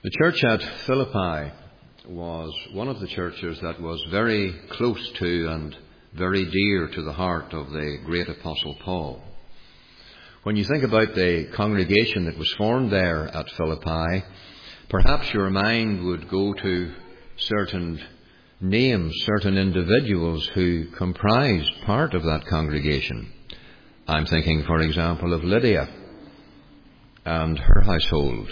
The church at Philippi was one of the churches that was very close to and very dear to the heart of the great Apostle Paul. When you think about the congregation that was formed there at Philippi, perhaps your mind would go to certain names, certain individuals who comprised part of that congregation. I'm thinking, for example, of Lydia and her household.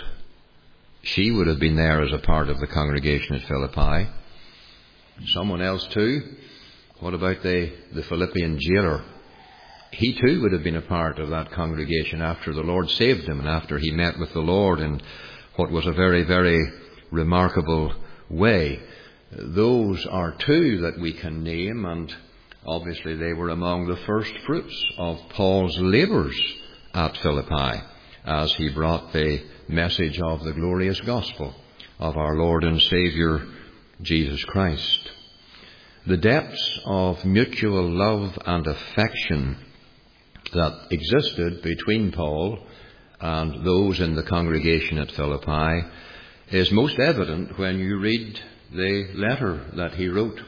She would have been there as a part of the congregation at Philippi. Someone else too. What about the Philippian jailer? He too would have been a part of that congregation after the Lord saved him and after he met with the Lord in what was a very, very remarkable way. Those are two that we can name, and obviously they were among the first fruits of Paul's labours at Philippi as he brought the message of the glorious gospel of our Lord and Saviour Jesus Christ. The depths of mutual love and affection that existed between Paul and those in the congregation at Philippi is most evident when you read the letter that he wrote.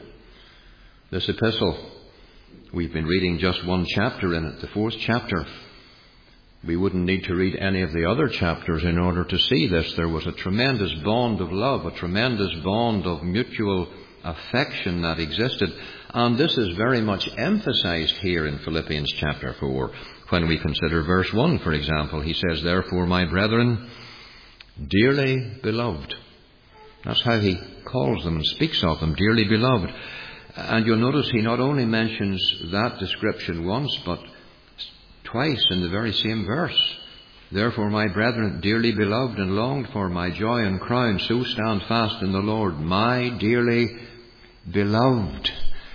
This epistle, we've been reading just one chapter in it, the 4th chapter. We wouldn't need to read any of the other chapters in order to see this. There was a tremendous bond of love, a tremendous bond of mutual affection that existed. And this is very much emphasized here in Philippians chapter 4. When we consider verse 1, for example, he says, "Therefore, my brethren, dearly beloved." That's how he calls them and speaks of them, dearly beloved. And you'll notice he not only mentions that description once, but twice in the very same verse. "Therefore, my brethren, dearly beloved and longed for, my joy and crown, so stand fast in the Lord, my dearly beloved."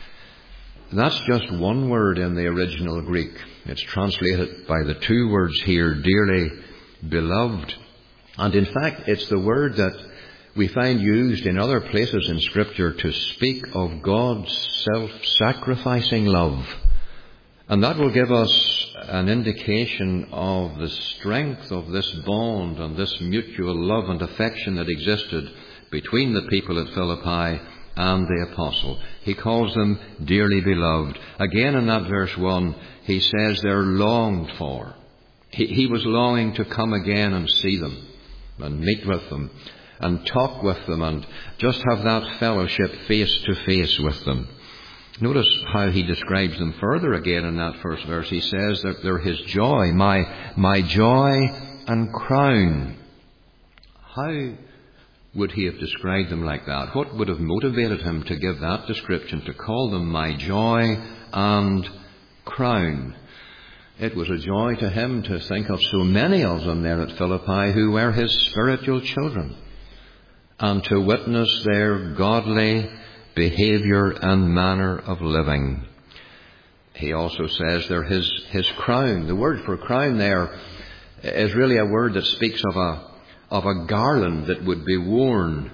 That's just one word in the original Greek. It's translated by the two words here, dearly beloved. And in fact, it's the word that we find used in other places in Scripture to speak of God's self-sacrificing love. And that will give us an indication of the strength of this bond and this mutual love and affection that existed between the people at Philippi and the apostle. He calls them dearly beloved. Again in that verse 1, he says they're longed for. He was longing to come again and see them and meet with them and talk with them and just have that fellowship face to face with them. Notice how he describes them further again in that first verse. He says that they're his joy, my joy and crown. How would he have described them like that? What would have motivated him to give that description, to call them my joy and crown? It was a joy to him to think of so many of them there at Philippi who were his spiritual children, and to witness their godly behaviour and manner of living. He also says they're his crown. The word for crown there is really a word that speaks of a garland that would be worn.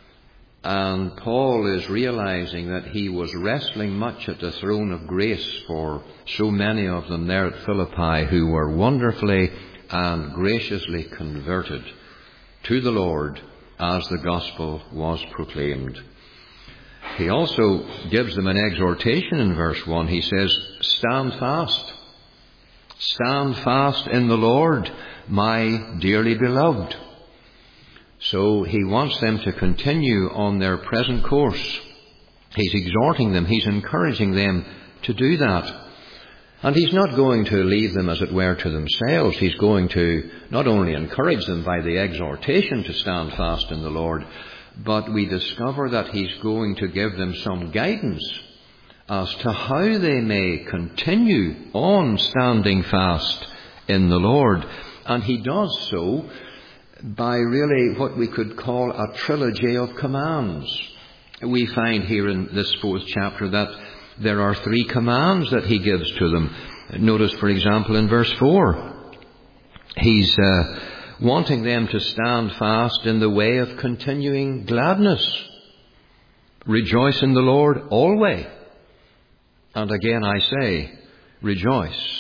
And Paul is realizing that he was wrestling much at the throne of grace for so many of them there at Philippi who were wonderfully and graciously converted to the Lord as the gospel was proclaimed. He also gives them an exhortation in verse 1. He says, "Stand fast. Stand fast in the Lord, my dearly beloved." So he wants them to continue on their present course. He's exhorting them. He's encouraging them to do that. And he's not going to leave them, as it were, to themselves. He's going to not only encourage them by the exhortation to stand fast in the Lord, but we discover that he's going to give them some guidance as to how they may continue on standing fast in the Lord. And he does so by really what we could call a trilogy of commands. We find here in this 4th chapter that there are 3 commands that he gives to them. Notice, for example, in verse 4, he's wanting them to stand fast in the way of continuing gladness. Rejoice in the Lord always. And again I say, rejoice.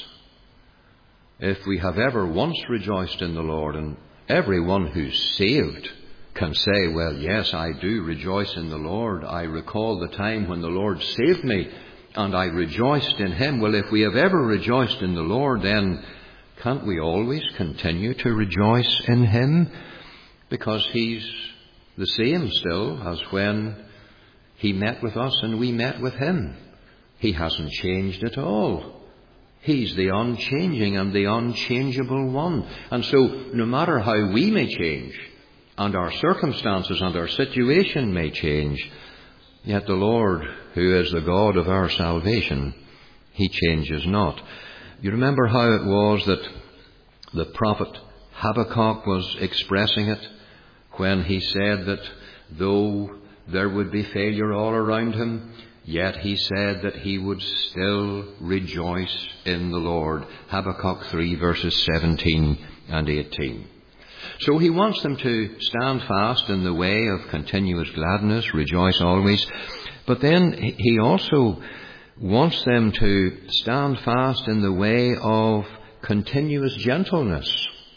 If we have ever once rejoiced in the Lord, and everyone who's saved can say, well, yes, I do rejoice in the Lord. I recall the time when the Lord saved me and I rejoiced in Him. Well, if we have ever rejoiced in the Lord, then can't we always continue to rejoice in Him? Because He's the same still as when He met with us and we met with Him. He hasn't changed at all. He's the unchanging and the unchangeable one. And so no matter how we may change, and our circumstances and our situation may change, yet the Lord, who is the God of our salvation, He changes not. You remember how it was that the prophet Habakkuk was expressing it when he said that though there would be failure all around him, yet he said that he would still rejoice in the Lord. Habakkuk 3 verses 17 and 18. So he wants them to stand fast in the way of continuous gladness, rejoice always. But then he also wants them to stand fast in the way of continuous gentleness.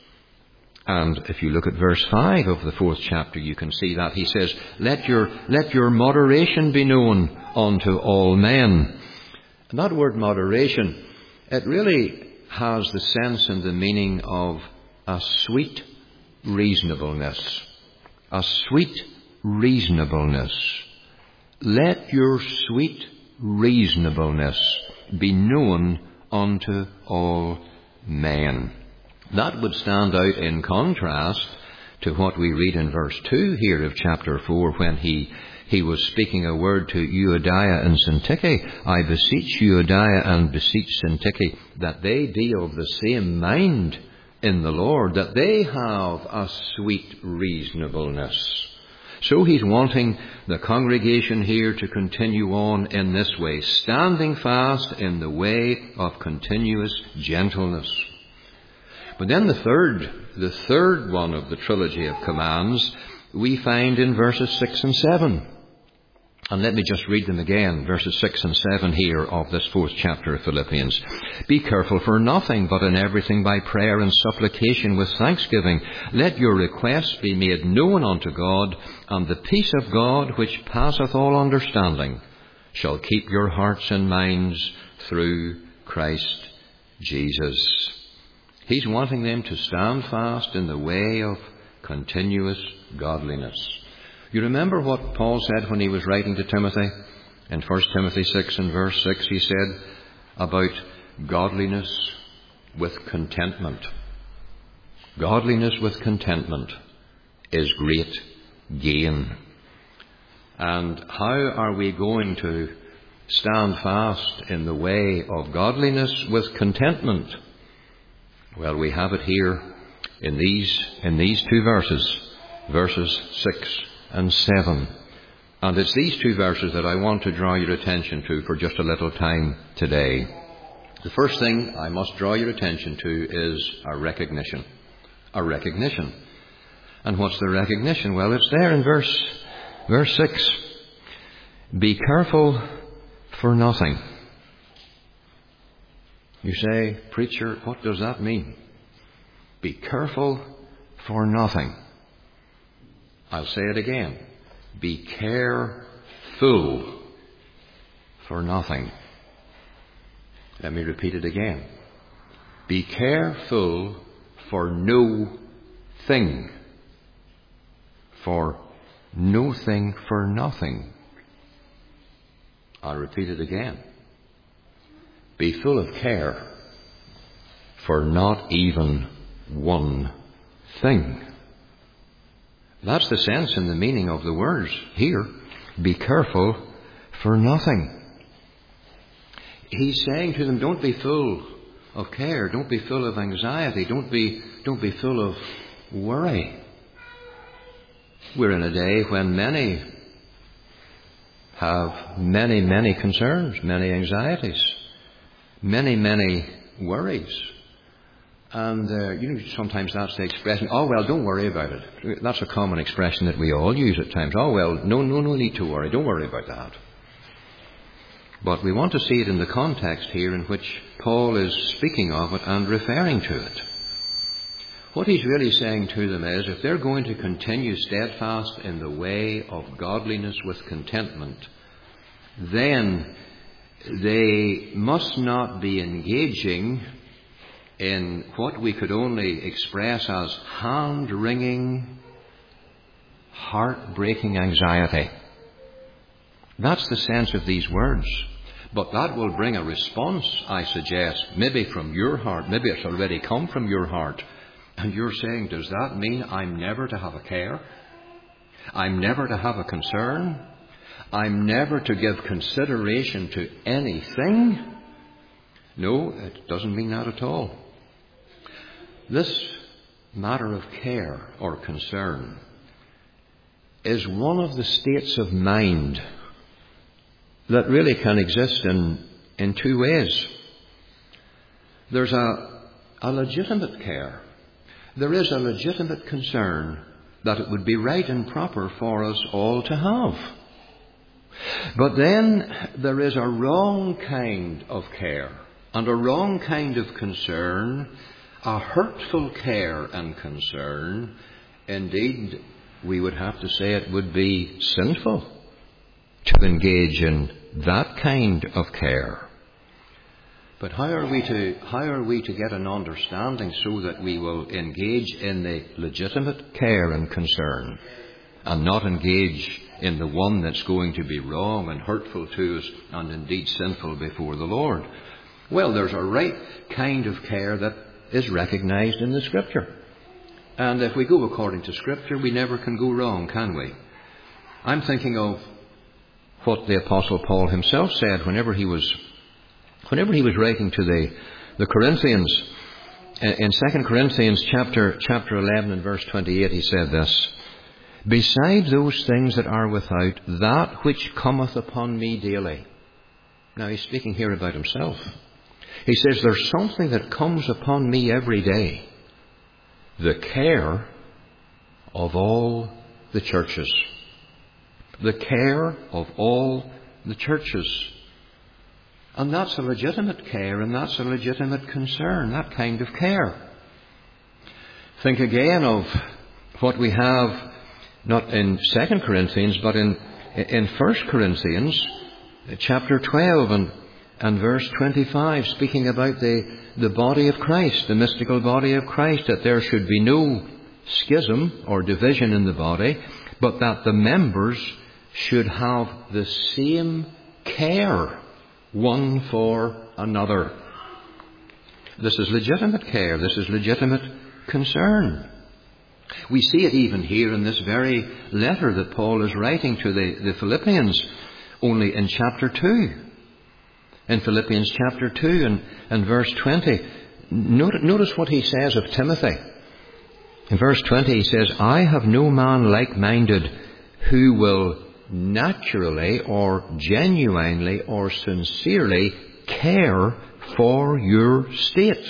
And if you look at verse 5 of the 4th chapter, you can see that. He says, let your moderation be known unto all men. And that word moderation, it really has the sense and the meaning of a sweet reasonableness. A sweet reasonableness. Let your sweet reasonableness be known unto all men. That would stand out in contrast to what we read in verse 2 here of chapter 4 when he was speaking a word to Euodia and Syntyche. I beseech Euodia and beseech Syntyche that they be of the same mind in the Lord, that they have a sweet reasonableness. So he's wanting the congregation here to continue on in this way, standing fast in the way of continuous gentleness. But then the third one of the trilogy of commands we find in verses 6 and 7. And let me just read them again, verses 6 and 7 here of this 4th chapter of Philippians. Be careful for nothing, but in everything by prayer and supplication with thanksgiving. Let your requests be made known unto God, and the peace of God, which passeth all understanding, shall keep your hearts and minds through Christ Jesus. He's wanting them to stand fast in the way of continuous godliness. You remember what Paul said when he was writing to Timothy? In 1 Timothy 6 and verse 6, he said about godliness with contentment. Godliness with contentment is great gain. And how are we going to stand fast in the way of godliness with contentment? Well, we have it here in these two verses, verses 6 and 7. And it's these two verses that I want to draw your attention to for just a little time today. The first thing I must draw your attention to is a recognition. A recognition. And what's the recognition? Well, it's there in verse 6. Be careful for nothing. You say, preacher, what does that mean? Be careful for nothing. I'll say it again. Be careful for nothing. Let me repeat it again. Be careful for no thing. For no thing for nothing. I'll repeat it again. Be full of care for not even one thing. That's the sense and the meaning of the words here. Be careful for nothing. He's saying to them, don't be full of care. Don't be full of anxiety. Don't be full of worry. We're in a day when many have many concerns, many anxieties, many worries. And, sometimes that's the expression, oh, well, don't worry about it. That's a common expression that we all use at times. Oh, well, no need to worry. Don't worry about that. But we want to see it in the context here in which Paul is speaking of it and referring to it. what he's really saying to them is, if they're going to continue steadfast in the way of godliness with contentment, then they must not be engaging in what we could only express as hand-wringing, heart-breaking anxiety. That's the sense of these words. But that will bring a response, I suggest, maybe from your heart. Maybe it's already come from your heart. And you're saying, does that mean I'm never to have a care? I'm never to have a concern? I'm never to give consideration to anything? No, it doesn't mean that at all. This matter of care or concern is one of the states of mind that really can exist in two ways. There's a legitimate care. There is a legitimate concern that it would be right and proper for us all to have. But then there is a wrong kind of care and a wrong kind of concern, a hurtful care and concern. Indeed, we would have to say it would be sinful to engage in that kind of care. But how are we to get an understanding so that we will engage in the legitimate care and concern and not engage in the one that's going to be wrong and hurtful to us and indeed sinful before the Lord? Well, there's a right kind of care that is recognized in the Scripture. And if we go according to Scripture, we never can go wrong, can we? I'm thinking of what the Apostle Paul himself said whenever he was writing to the Corinthians. In 2 Corinthians chapter 11 and verse 28, he said this: "Beside those things that are without, that which cometh upon me daily." Now he's speaking here about himself. He says, there's something that comes upon me every day. The care of all the churches. The care of all the churches. And that's a legitimate care, and that's a legitimate concern, that kind of care. Think again of what we have, not in 2 Corinthians, but in 1 Corinthians, chapter 12 and verse 25, speaking about the body of Christ, the mystical body of Christ, that there should be no schism or division in the body, but that the members should have the same care one for another. This is legitimate care. This is legitimate concern. We see it even here in this very letter that Paul is writing to the Philippians, only in chapter 2. In Philippians chapter 2 and verse 20, notice what he says of Timothy. In verse 20 he says, "I have no man like-minded who will naturally or genuinely or sincerely care for your state.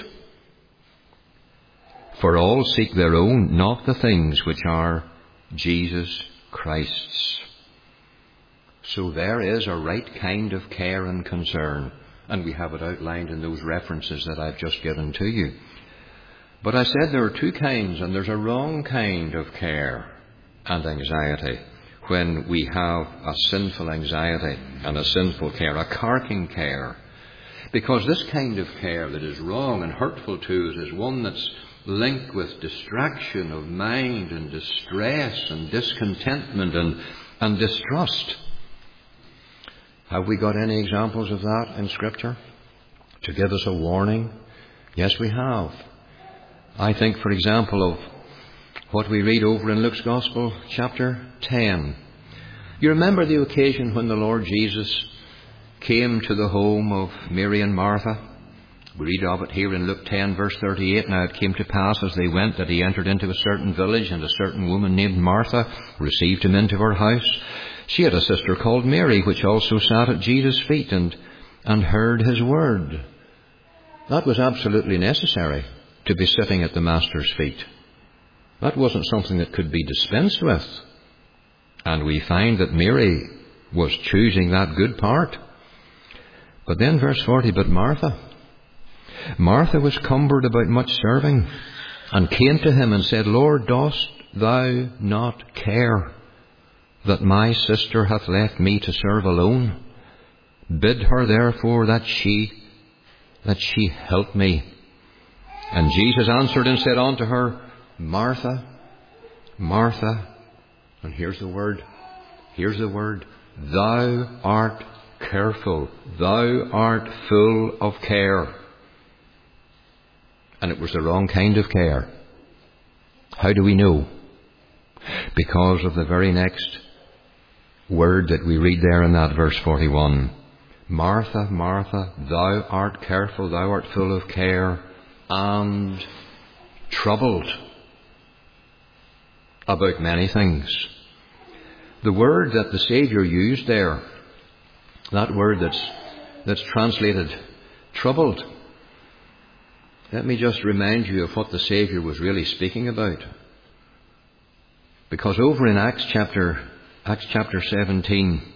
For all seek their own, not the things which are Jesus Christ's." So there is a right kind of care and concern, and we have it outlined in those references that I've just given to you. But I said there are two kinds, and there's a wrong kind of care and anxiety when we have a sinful anxiety and a sinful care, a carking care. Because this kind of care that is wrong and hurtful to us is one that's linked with distraction of mind and distress and discontentment and distrust. Have we got any examples of that in Scripture to give us a warning? Yes, we have. I think, for example, of what we read over in Luke's Gospel, chapter 10. You remember the occasion when the Lord Jesus came to the home of Mary and Martha? We read of it here in Luke 10, verse 38. "Now it came to pass as they went that he entered into a certain village, and a certain woman named Martha received him into her house. She had a sister called Mary, which also sat at Jesus' feet and heard his word." That was absolutely necessary, to be sitting at the Master's feet. That wasn't something that could be dispensed with. And we find that Mary was choosing that good part. But then verse 40, "But Martha was cumbered about much serving, and came to him and said, Lord, dost thou not care that my sister hath left me to serve alone? Bid her therefore that she help me. And Jesus answered and said unto her, Martha, Martha, and here's the word, thou art careful, thou art full of care. And it was the wrong kind of care. How do we know? Because of the very next word that we read there in that verse 41. Martha, Martha, thou art careful, thou art full of care, and troubled about many things. The word that the Saviour used there, that word that's translated troubled, let me just remind you of what the Saviour was really speaking about. Because over in Acts chapter 17,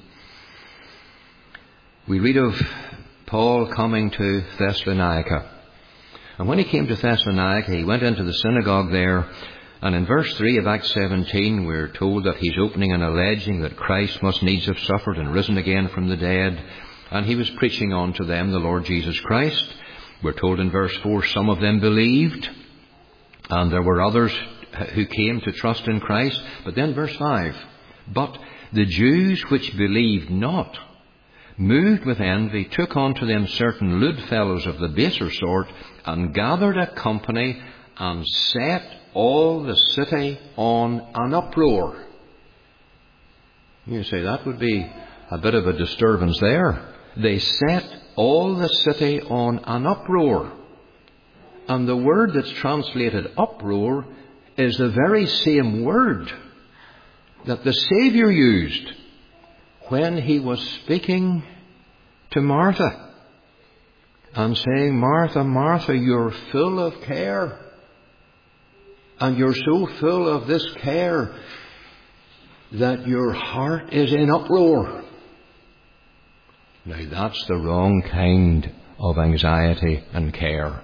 we read of Paul coming to Thessalonica. And when he came to Thessalonica, he went into the synagogue there. And in verse 3 of Acts 17, we're told that he's opening and alleging that Christ must needs have suffered and risen again from the dead. And he was preaching unto them the Lord Jesus Christ. We're told in verse 4, some of them believed, and there were others who came to trust in Christ. But then verse 5, but the Jews which believed not, moved with envy, took unto them certain lewd fellows of the baser sort, and gathered a company, and set all the city on an uproar. You say that would be a bit of a disturbance there. They set all the city on an uproar. And the word that's translated uproar is the very same word that the Saviour used when he was speaking to Martha and saying, Martha, Martha, you're full of care. And you're so full of this care that your heart is in uproar. Now that's the wrong kind of anxiety and care.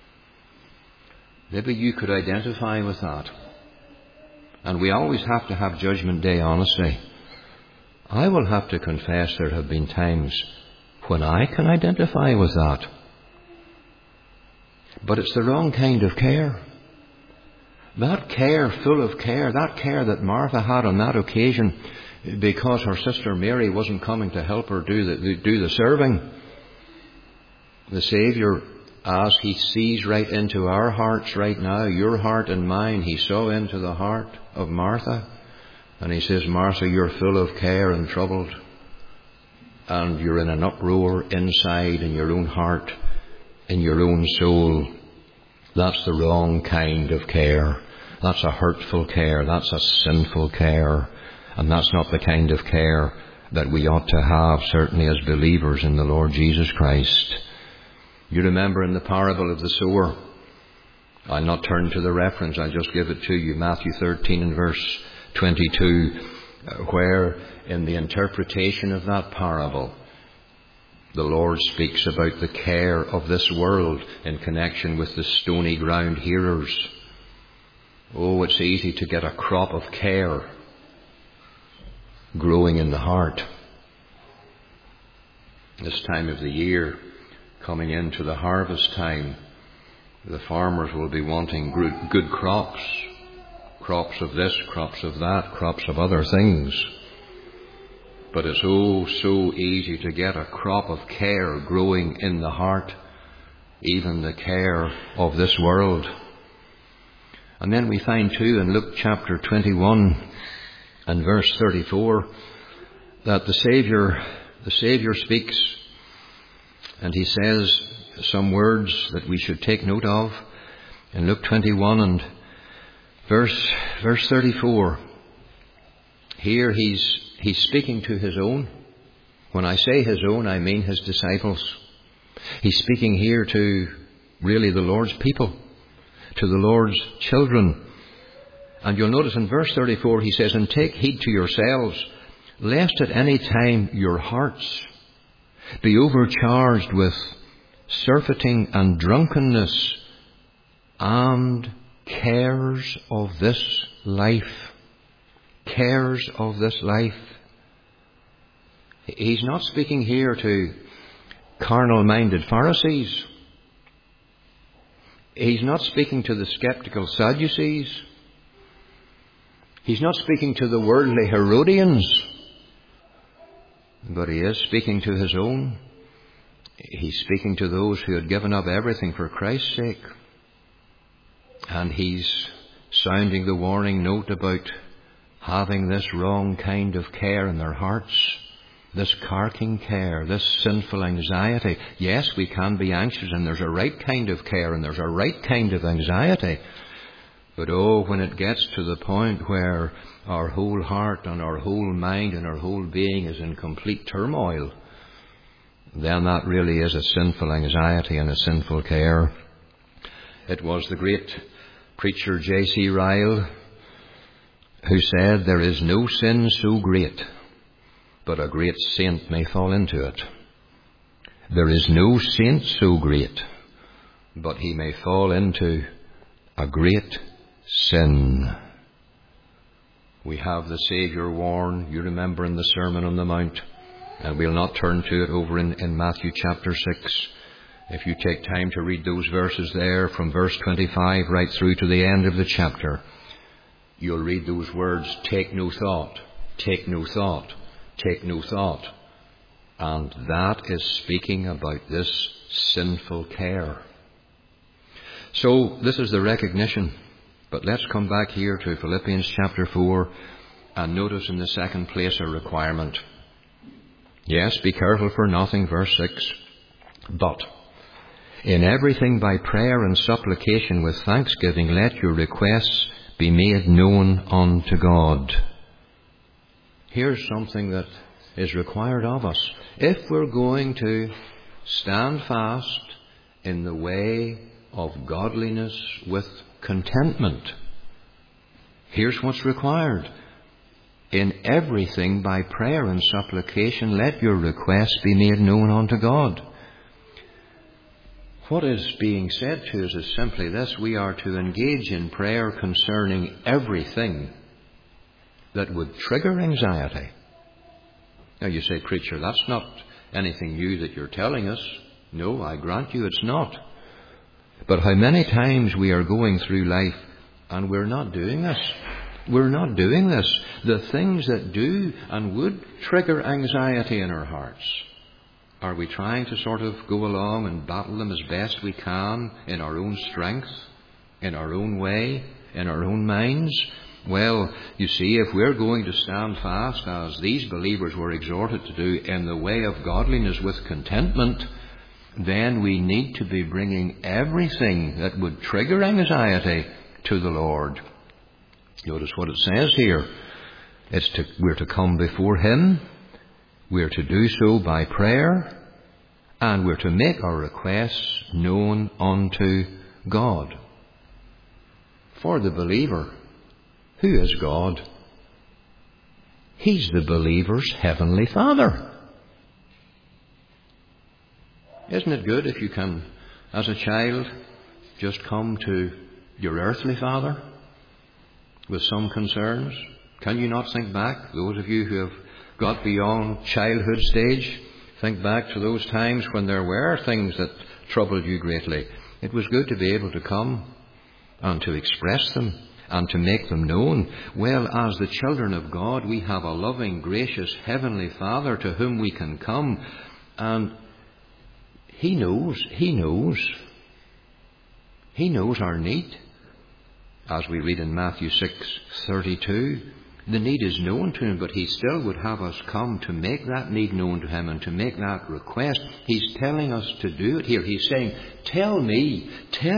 Maybe you could identify with that. And we always have to have Judgment Day honesty. I will have to confess there have been times when I can identify with that. But it's the wrong kind of care. That care, full of care, that care that Martha had on that occasion because her sister Mary wasn't coming to help her do the serving. The Saviour, as he sees right into our hearts right now, your heart and mine, he saw into the heart of Martha. And he says, Martha, you're full of care and troubled. And you're in an uproar inside in your own heart, in your own soul. That's the wrong kind of care. That's a hurtful care. That's a sinful care. And that's not the kind of care that we ought to have, certainly as believers in the Lord Jesus Christ. You remember in the parable of the sower, I'll not turn to the reference, I'll just give it to you, Matthew 13 and verse 22, where in the interpretation of that parable, the Lord speaks about the care of this world in connection with the stony ground hearers. Oh, it's easy to get a crop of care growing in the heart. This time of the year, coming into the harvest time, the farmers will be wanting good crops. Crops of this, crops of that, crops of other things. But it's so easy to get a crop of care growing in the heart, even the care of this world. And then we find too in Luke chapter 21 and verse 34 that the Saviour speaks, and he says some words that we should take note of in Luke 21 and verse 34. Here he's speaking to his own. When I say his own, I mean his disciples. He's speaking here to really the Lord's people, to the Lord's children. And you'll notice in verse 34 he says, and take heed to yourselves, lest at any time your hearts be overcharged with surfeiting and drunkenness and cares of this life. Cares of this life. He's not speaking here to carnal-minded Pharisees. He's not speaking to the skeptical Sadducees. He's not speaking to the worldly Herodians. But he is speaking to his own. He's speaking to those who had given up everything for Christ's sake. And he's sounding the warning note about having this wrong kind of care in their hearts. This carking care, this sinful anxiety. Yes, we can be anxious, and there's a right kind of care and there's a right kind of anxiety. But when it gets to the point where our whole heart and our whole mind and our whole being is in complete turmoil, then that really is a sinful anxiety and a sinful care. It was the great preacher J.C. Ryle who said, "There is no sin so great but a great saint may fall into it. There is no saint so great, but he may fall into a great sin." We have the Saviour warn, you remember, in the Sermon on the Mount, and we'll not turn to it over in Matthew chapter 6. If you take time to read those verses there, from verse 25 right through to the end of the chapter, you'll read those words, "Take no thought, take no thought, take no thought." And that is speaking about this sinful care. So this is the recognition. But let's come back here to Philippians chapter 4 and notice in the second place a requirement. Yes, be careful for nothing, verse 6. "But in everything by prayer and supplication with thanksgiving, let your requests be made known unto God." Here's something that is required of us. If we're going to stand fast in the way of godliness with contentment, here's what's required. In everything by prayer and supplication, let your requests be made known unto God. What is being said to us is simply this: we are to engage in prayer concerning everything that would trigger anxiety. Now you say, "Preacher, that's not anything new that you're telling us." No, I grant you it's not. But how many times we are going through life and we're not doing this. We're not doing this. The things that do and would trigger anxiety in our hearts, are we trying to sort of go along and battle them as best we can in our own strength, in our own way, in our own minds? Well, you see, if we're going to stand fast, as these believers were exhorted to do, in the way of godliness with contentment, then we need to be bringing everything that would trigger anxiety to the Lord. Notice what it says here. We're to come before Him, we're to do so by prayer, and we're to make our requests known unto God. For the believer, who is God? He's the believer's heavenly Father. Isn't it good if you can, as a child, just come to your earthly father with some concerns? Can you not think back, those of you who have got beyond childhood stage, think back to those times when there were things that troubled you greatly. It was good to be able to come and to express them and to make them known. Well, as the children of God, we have a loving, gracious, heavenly Father to whom we can come, and He knows our need. As we read in Matthew 6:32, the need is known to Him, but He still would have us come to make that need known to Him and to make that request. He's telling us to do it here. He's saying, tell me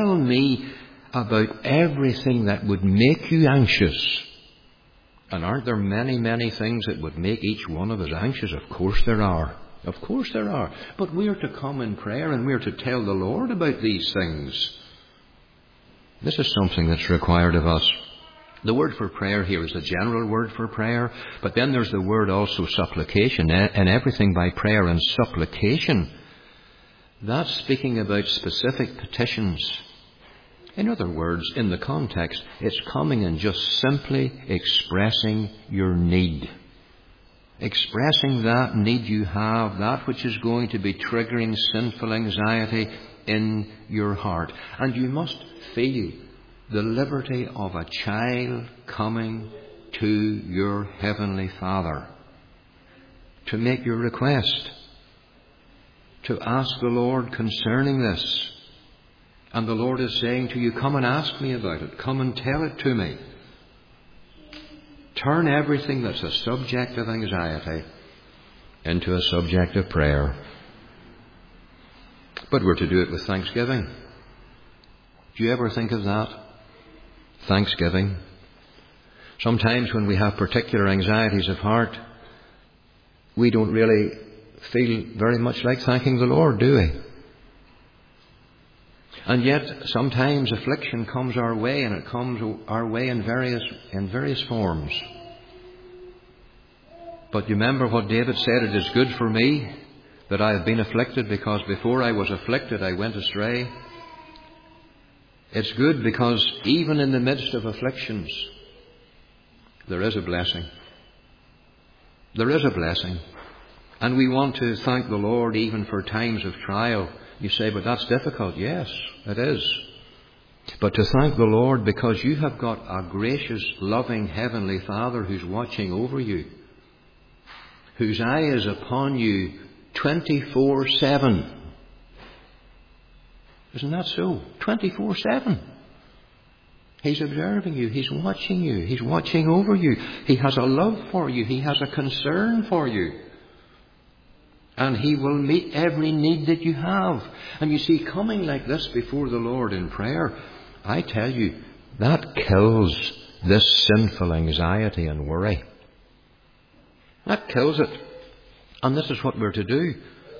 about everything that would make you anxious. And aren't there many, many things that would make each one of us anxious? Of course there are. Of course there are. But we're to come in prayer and we're to tell the Lord about these things. This is something that's required of us. The word for prayer here is the general word for prayer, but then there's the word also supplication, and everything by prayer and supplication. That's speaking about specific petitions. In other words, in the context, it's coming and just simply expressing your need. Expressing that need you have, that which is going to be triggering sinful anxiety in your heart. And you must feel the liberty of a child coming to your Heavenly Father to make your request, to ask the Lord concerning this. And the Lord is saying to you, come and ask me about it. Come and tell it to me. Turn everything that's a subject of anxiety into a subject of prayer. But we're to do it with thanksgiving. Do you ever think of that? Thanksgiving. Sometimes when we have particular anxieties of heart, we don't really feel very much like thanking the Lord, do we? And yet, sometimes affliction comes our way, and it comes our way in various forms. But you remember what David said, it is good for me that I have been afflicted, because before I was afflicted I went astray. It's good because even in the midst of afflictions, there is a blessing. There is a blessing. And we want to thank the Lord even for times of trial. You say, but that's difficult. Yes, it is. But to thank the Lord because you have got a gracious, loving Heavenly Father who's watching over you, whose eye is upon you 24/7. Isn't that so? 24/7. He's observing you. He's watching you. He's watching over you. He has a love for you. He has a concern for you. And He will meet every need that you have. And you see, coming like this before the Lord in prayer, I tell you, that kills this sinful anxiety and worry. That kills it. And this is what we're to do.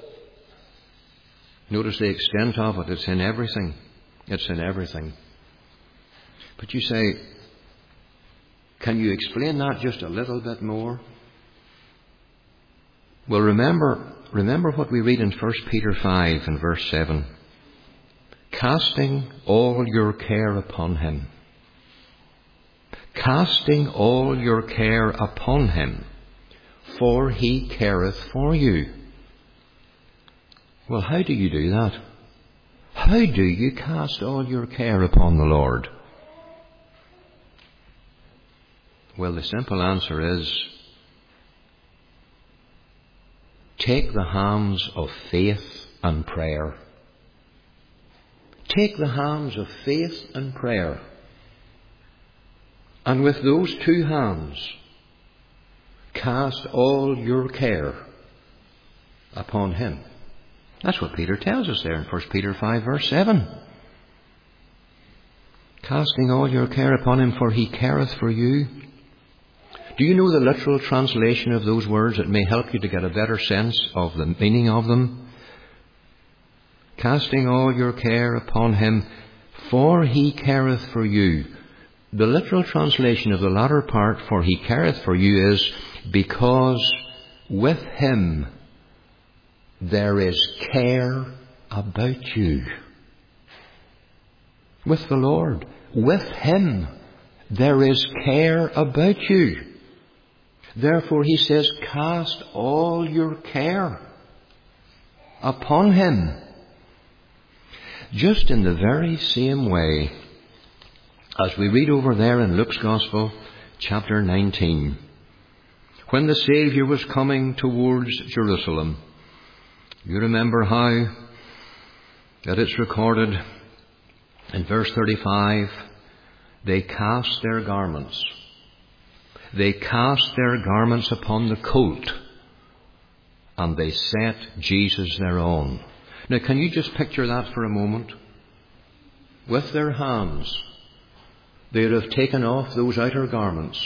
Notice the extent of it. It's in everything. It's in everything. But you say, can you explain that just a little bit more? Well, remember what we read in 1 Peter 5 and verse 7. Casting all your care upon Him. Casting all your care upon Him, for He careth for you. Well, how do you do that? How do you cast all your care upon the Lord? Well, the simple answer is, take the hands of faith and prayer. Take the hands of faith and prayer. And with those two hands, cast all your care upon Him. That's what Peter tells us there in 1 Peter 5 verse 7. Casting all your care upon Him, for He careth for you. Do you know the literal translation of those words? It may help you to get a better sense of the meaning of them. Casting all your care upon Him, for He careth for you. The literal translation of the latter part, for He careth for you, is because with Him there is care about you. With the Lord, with Him there is care about you. Therefore He says, cast all your care upon Him. Just in the very same way as we read over there in Luke's Gospel, chapter 19, when the Saviour was coming towards Jerusalem, you remember how that it's recorded in verse 35, they cast their garments. They cast their garments upon the colt, and they set Jesus their own. Now, can you just picture that for a moment? With their hands, they would have taken off those outer garments,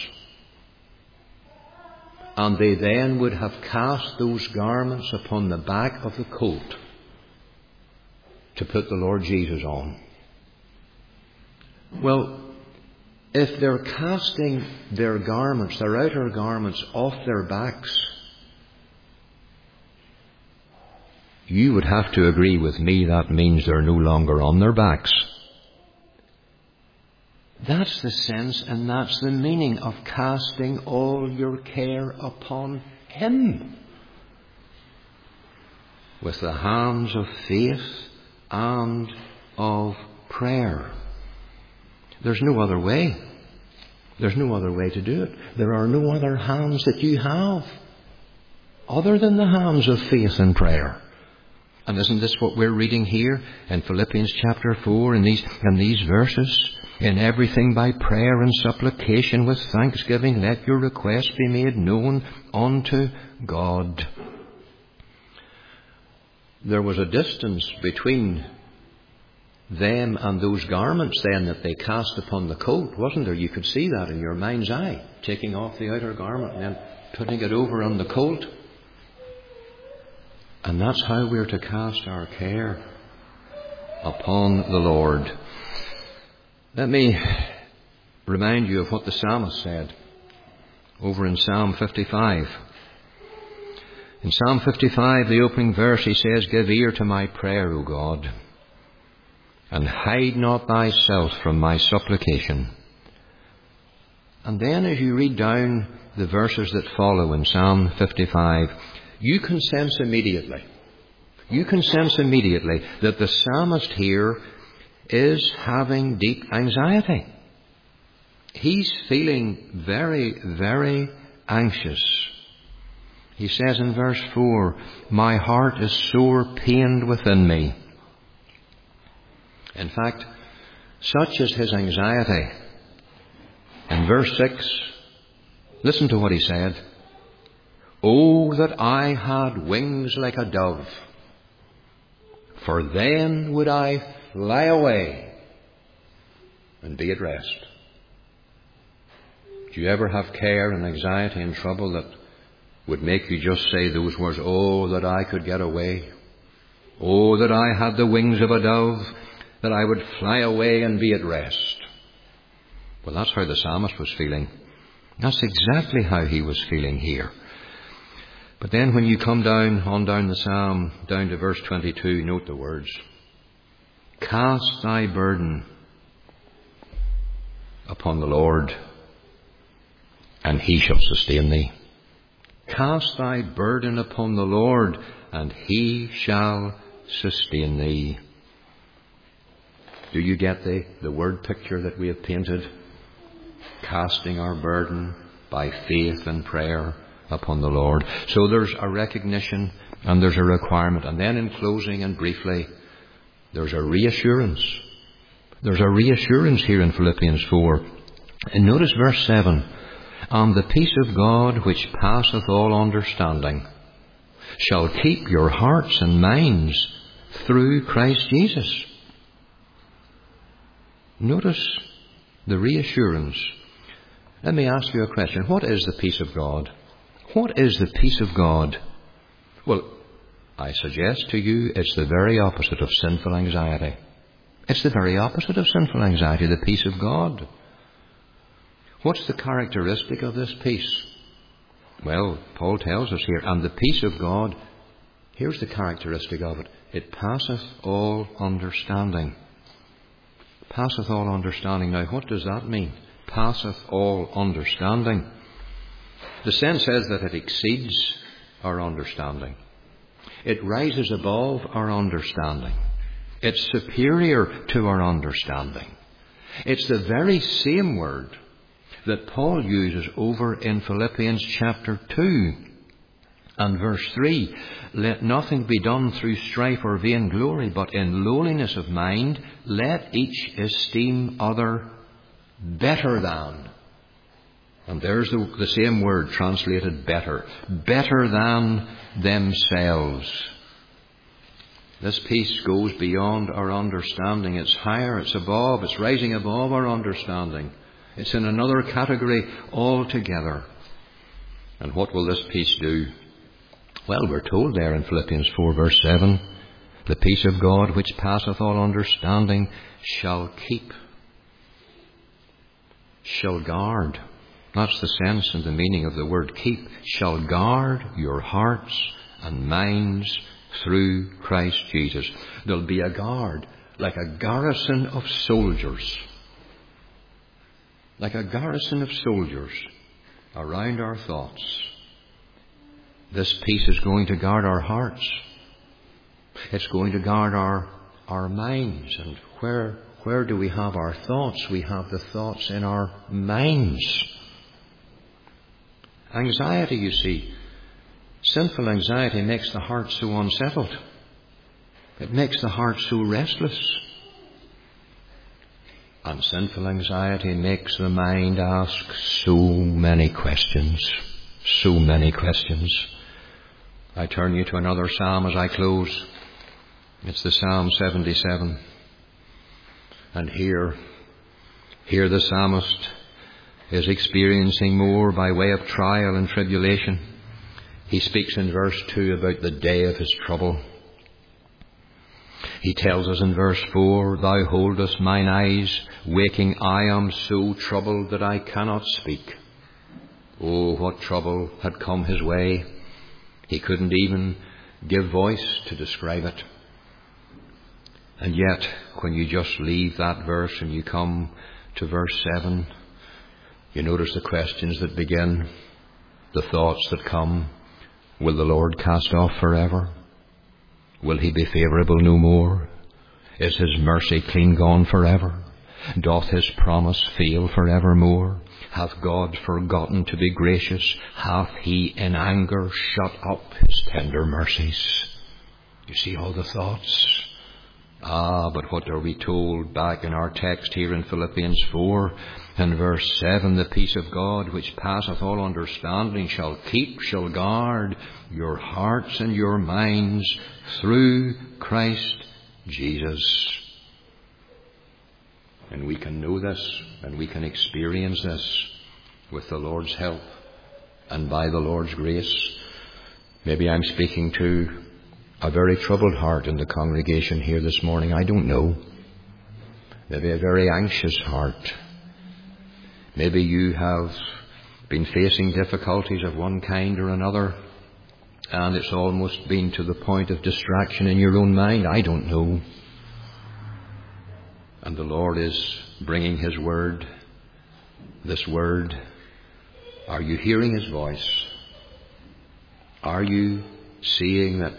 and they then would have cast those garments upon the back of the colt to put the Lord Jesus on. Well, if they're casting their garments, their outer garments, off their backs, you would have to agree with me that means they're no longer on their backs. That's the sense and that's the meaning of casting all your care upon Him. With the hands of faith and of prayer. There's no other way. There's no other way to do it. There are no other hands that you have other than the hands of faith and prayer. And isn't this what we're reading here in Philippians chapter 4 in these verses? In everything by prayer and supplication with thanksgiving, let your requests be made known unto God. There was a distance between them and those garments then that they cast upon the coat, wasn't there? You could see that in your mind's eye, taking off the outer garment and then putting it over on the coat. And that's how we're to cast our care upon the Lord. Let me remind you of what the psalmist said over in Psalm 55. In Psalm 55, the opening verse, he says, "Give ear to my prayer, O God, and hide not thyself from my supplication." And then as you read down the verses that follow in Psalm 55, you can sense immediately that the psalmist here is having deep anxiety. He's feeling very, very anxious. He says in verse 4, "My heart is sore pained within me." In fact, such is his anxiety. In verse 6, listen to what he said. "Oh, that I had wings like a dove, for then would I fly away and be at rest." Do you ever have care and anxiety and trouble that would make you just say those words, "Oh, that I could get away. Oh, that I had the wings of a dove, that I would fly away and be at rest"? Well, that's how the psalmist was feeling. That's exactly how he was feeling here. But then when you come down the psalm, down to verse 22, note the words. "Cast thy burden upon the Lord, and he shall sustain thee." Cast thy burden upon the Lord, and he shall sustain thee. Do you get the word picture that we have painted? Casting our burden by faith and prayer upon the Lord. So there's a recognition and there's a requirement. And then in closing and briefly, there's a reassurance. There's a reassurance here in Philippians 4. And notice verse 7. "And the peace of God, which passeth all understanding, shall keep your hearts and minds through Christ Jesus." Notice the reassurance. Let me ask you a question. What is the peace of God? What is the peace of God? Well, I suggest to you it's the very opposite of sinful anxiety. It's the very opposite of sinful anxiety, the peace of God. What's the characteristic of this peace? Well, Paul tells us here, "And the peace of God," here's the characteristic of it, "it passeth all understanding." Passeth all understanding. Now, what does that mean? Passeth all understanding. The sense is that it exceeds our understanding. It rises above our understanding. It's superior to our understanding. It's the very same word that Paul uses over in Philippians chapter 2 and verse 3. "Let nothing be done through strife or vainglory, but in lowliness of mind, let each esteem other better than." And there's the same word translated better. Better than themselves. This peace goes beyond our understanding. It's higher, it's above, it's rising above our understanding. It's in another category altogether. And what will this peace do? Well, we're told there in Philippians 4 verse 7, "The peace of God which passeth all understanding shall keep," shall guard. That's the sense and the meaning of the word keep. Shall guard your hearts and minds through Christ Jesus. There'll be a guard, like a garrison of soldiers, like a garrison of soldiers around our thoughts. This peace is going to guard our hearts. It's going to guard our minds. And where do we have our thoughts? We have the thoughts in our minds. Anxiety, you see, sinful anxiety makes the heart so unsettled. It makes the heart so restless. And sinful anxiety makes the mind ask so many questions. So many questions. I turn you to another psalm as I close. It's the Psalm 77. And here the psalmist is experiencing more by way of trial and tribulation. He speaks in verse 2 about the day of his trouble. He tells us in verse 4, Thou holdest mine eyes, waking I am so troubled that I cannot speak. Oh, what trouble had come his way. He couldn't even give voice to describe it. And yet, when you just leave that verse and you come to verse 7, you notice the questions that begin, the thoughts that come. Will the Lord cast off forever? Will he be favourable no more? Is his mercy clean gone forever? Doth his promise fail forevermore? Hath God forgotten to be gracious? Hath he in anger shut up his tender mercies? You see all the thoughts? But what are we told back in our text here in Philippians 4 and verse 7? The peace of God which passeth all understanding shall keep, shall guard your hearts and your minds through Christ Jesus. And we can know this and we can experience this with the Lord's help and by the Lord's grace. Maybe I'm speaking to a very troubled heart in the congregation here this morning. I don't know. Maybe a very anxious heart. Maybe you have been facing difficulties of one kind or another, and it's almost been to the point of distraction in your own mind. I don't know. And the Lord is bringing his word, this word. Are you hearing his voice? Are you seeing that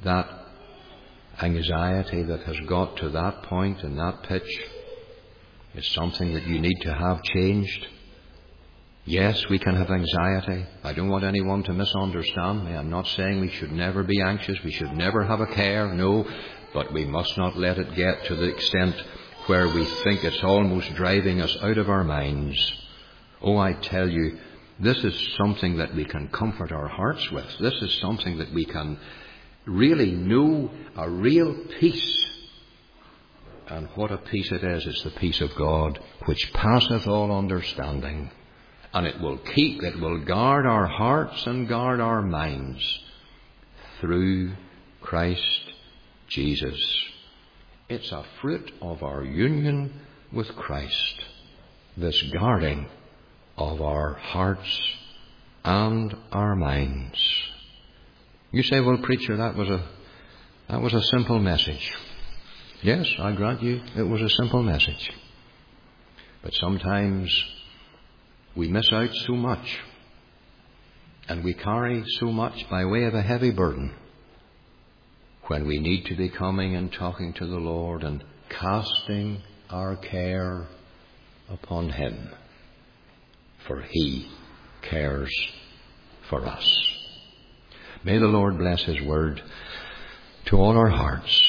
anxiety that has got to that point and that pitch is something that you need to have changed? Yes, we can have anxiety. I don't want anyone to misunderstand me. I'm not saying we should never be anxious. We should never have a care. No, but we must not let it get to the extent where we think it's almost driving us out of our minds. Oh, I tell you, this is something that we can comfort our hearts with. This is something that we can really know, a real peace. And what a peace it is. It's the peace of God which passeth all understanding. And it will keep, it will guard our hearts and guard our minds through Christ Jesus. It's a fruit of our union with Christ, this guarding of our hearts and our minds. You say, well, preacher, that was a simple message. Yes, I grant you, it was a simple message. But sometimes we miss out so much, and we carry so much by way of a heavy burden, when we need to be coming and talking to the Lord and casting our care upon him, for he cares for us. May the Lord bless his word to all our hearts.